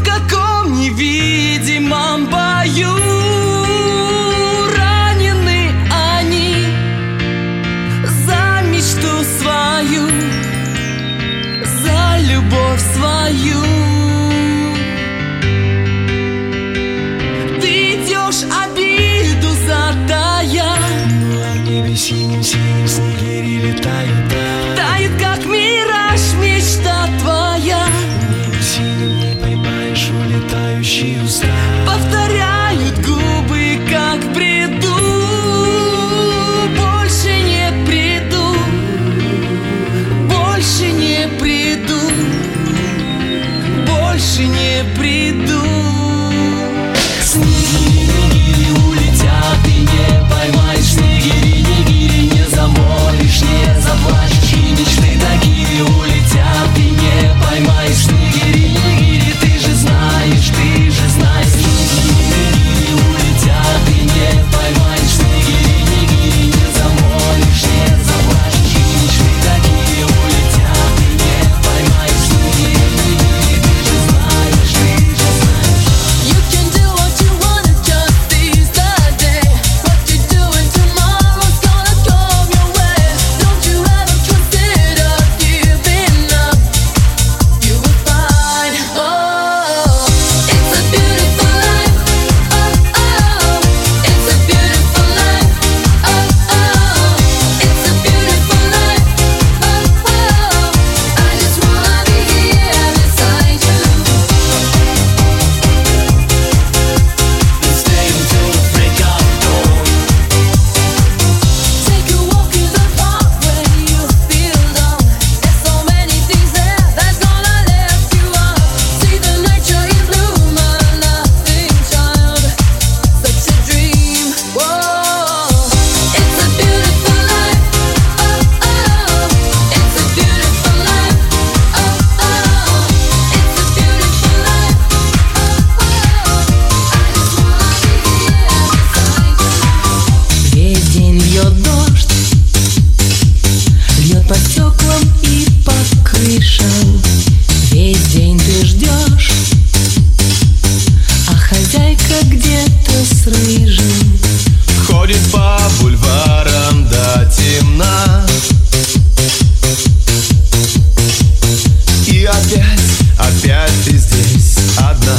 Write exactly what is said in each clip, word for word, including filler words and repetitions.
в каком невидимом бою ранены они за мечту свою, за любовь свою. Ты идешь обиду затая, но в небе синим-синим снегири летают, да. тает, как мираж, мечта твоя. В небе синим не поймаешь улетающие уста. Повторяют губы, как в бреду. Больше не приду, больше не приду, больше не приду. Снегири-нигири улетят, ты не поймаешь. Снегири-нигири не замолишь, не заплачешь. И мечты такие улетят, ты не поймаешь. Снегири-нигири, ты же знаешь, ты же знаешь. Снегири-нигири улетят, ты не поймаешь. Снегири-нигири не замолишь, не заплачешь. И мечты такие улетят, ты не поймаешь. Снегири-нигири, ты же знаешь, ты же знаешь. You can do what you wanna, just seize the day. What you're doing tomorrow's gonna come your way. Don't you ever consider giving up, you will find, oh, it's a beautiful life, oh, oh, it's a beautiful life, oh, oh, it's a beautiful life, oh, oh, I just wanna be here beside you. Stay until the break of dawn. Take a walk in the park when you feel down. There's so many things there that's gonna lift you up. See the nature in bloom, a laughing child, such a dream. Whoa, it's a beautiful life. Oh, oh, it's a beautiful life. Oh, oh, it's a beautiful life. Oh, oh, I just wanna be here beside you. Весь день льет дождь, льет по стеклам и по крышам. Весь день ты ждешь, а хозяйка где-то с рыжим Ходит по бульварам до темна. И опять, опять ты здесь одна.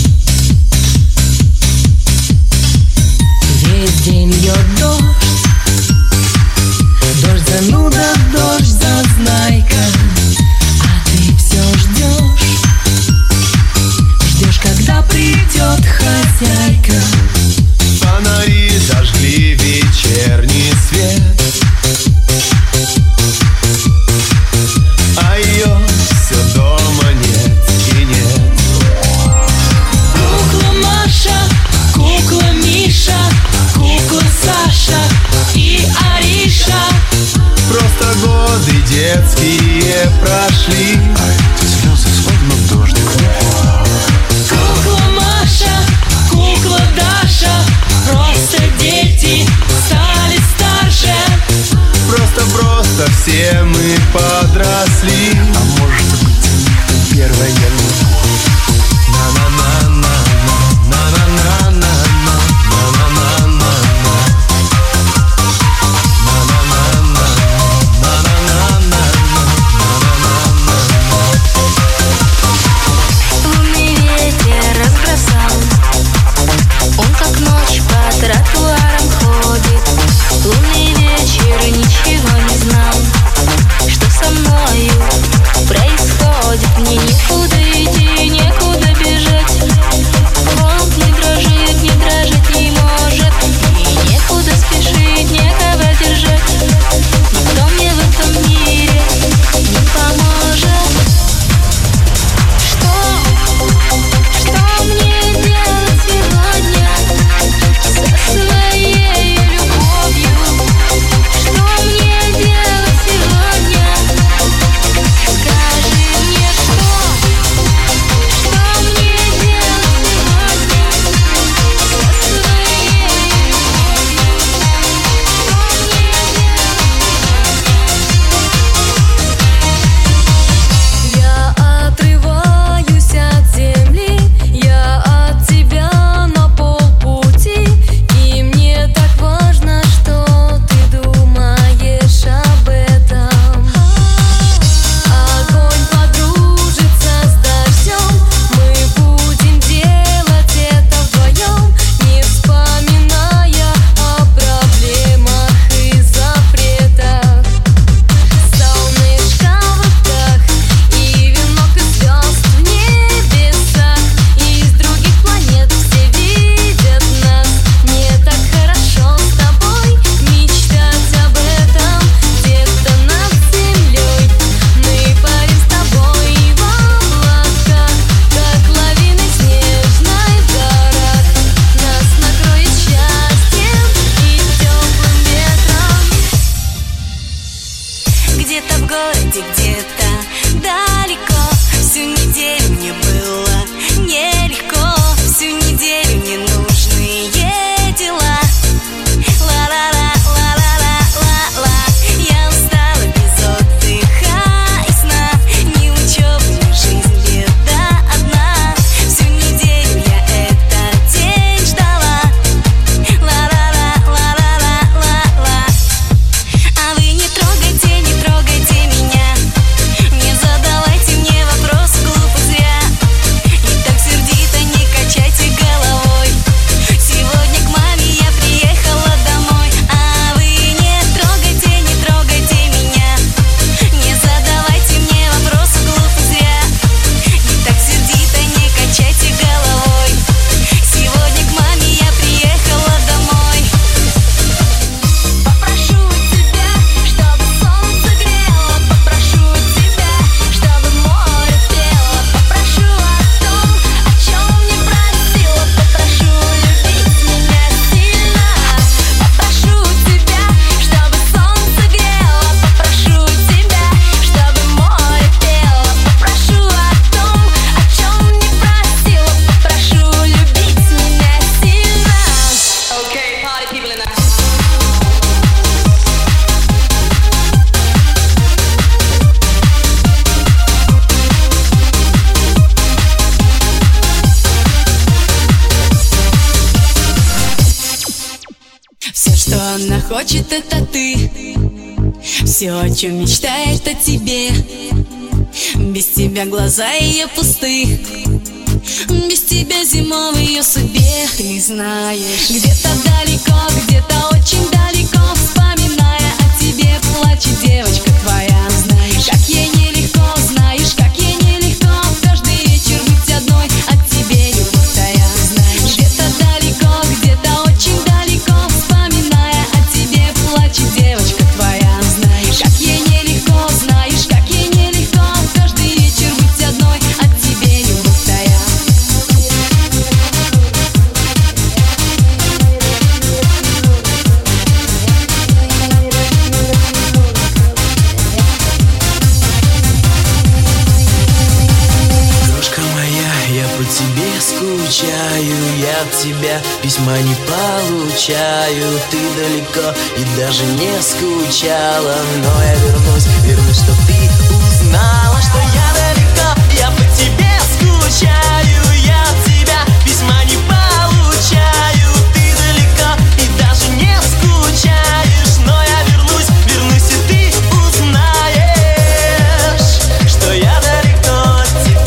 Весь день льет дождь, дождь зануда, дождь зазнайка. А ты все ждешь, ждешь, когда придет хозяйка. Фонари зажгли вечерний свет, а ее все дома нет и нет. Кукла Маша, кукла Миша, кукла Саша и Ариша. Просто годы детские прошли, а эти слезы словно дождик. Кукла Маша, кукла Даша. что она хочет, это ты. Все, о чем мечтает, о тебе. Без тебя глаза ее пусты. Без тебя зима в ее судьбе. Ты знаешь, где-то далеко, где-то очень далеко, вспоминая о тебе, плачет девочка твоя. Знаешь, как ей нелегко, знаешь, как ей нелегко каждый вечер быть одной, от тебе любовь тая. Знаешь, где-то далеко, где-то очень далеко, вспоминая о тебе, плачет девочка твоя. Знаешь, как ей нелегко, знаешь, как ей нелегко каждый вечер быть одной, от тебе любовь тая. Тебе скучаю, я от тебя письма не получаю. Ты далеко и даже не скучала, но я вернусь, вернусь, чтоб ты узнала, что я далеко, я по тебе скучаю. Я от тебя письма не получаю. Ты далеко и даже не скучаешь, но я вернусь, вернусь, и ты узнаешь, что я далеко от тебя.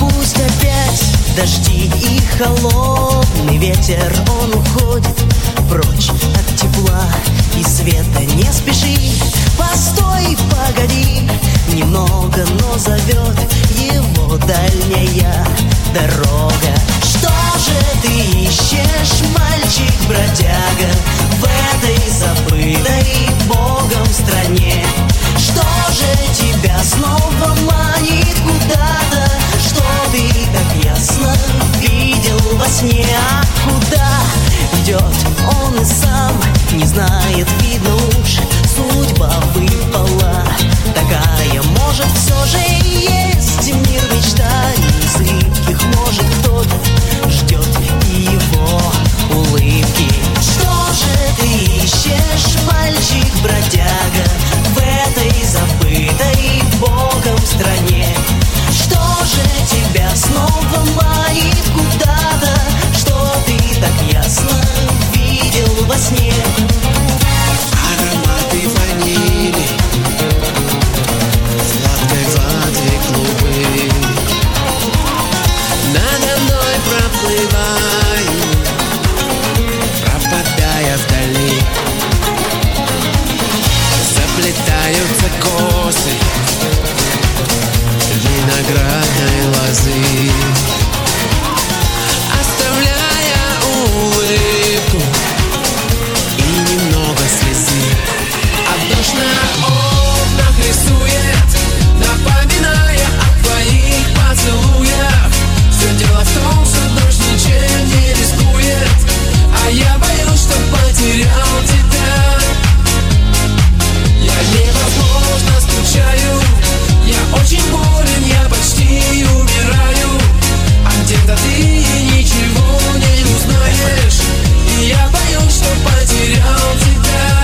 Дожди и холодный ветер, он уходит, прочь от тепла и света. Не спеши, постой, погоди немного, но зовет его дальняя дорога. Что же ты ищешь, мальчик-бродяга, в этой забытой Богом стране? Что же тебя снова манит куда-то, что ты так ясно видел во сне? А куда идет он и сам не знает, видно уж судьба выпала такая. Может, все же и есть мир мечтаний зыбких, может, кто-то ждет и его улыбки. Что же ты ищешь, мальчик-бродяга, в этой забытой Богом стране? Что же тебя снова манит куда-то, что ты так ясно видел во сне? Ароматы ванили, сладкой воды клубы надо мной проплывают, пропадая вдали. Заплетаются косы виноградной лозы, оставляя улыбку и немного слезы. А дождь на окнах рисует, напоминая о твоих поцелуях. Все дело в том, что дождь ничем не рискует, а я боюсь, что потерял тебя. Я невозможно скучаю, я очень болен, я почти умираю, а где-то ты ничего не узнаешь, и я боюсь, что потерял тебя.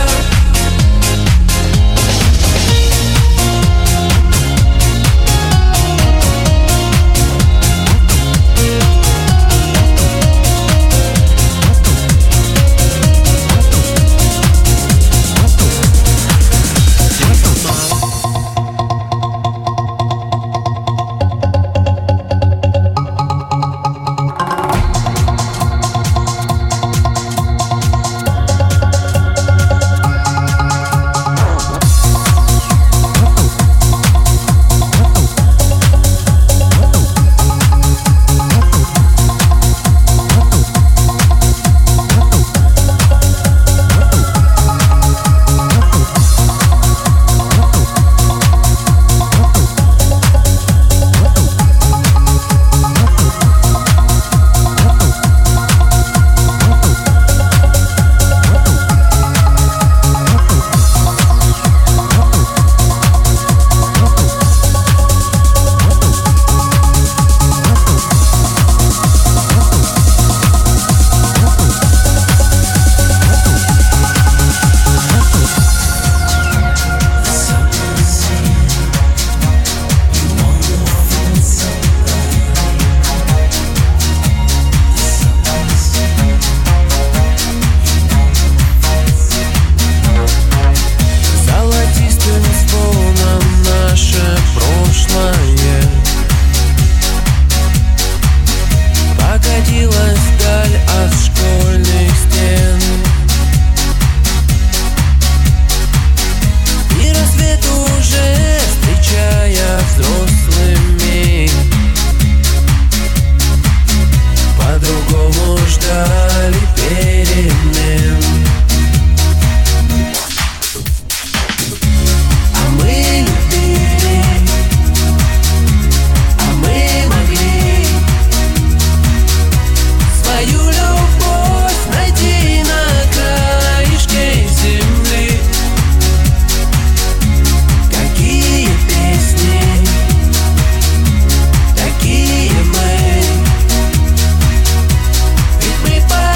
Мы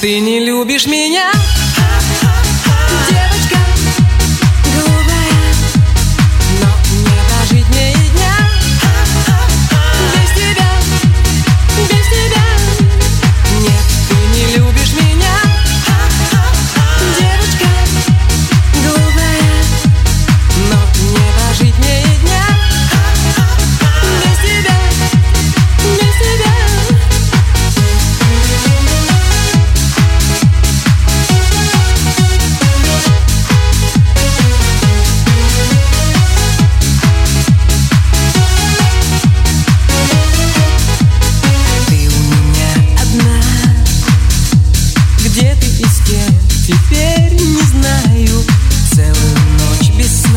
ты не любишь меня. Девочка голубая, Но не прожить мне и дня без тебя, без тебя. Нет, ты не любишь меня. Девочка голубая, Но не прожить мне и дня без тебя, без тебя. Ты у меня одна. Где ты и с кем? Теперь не знаю. Целую ночь без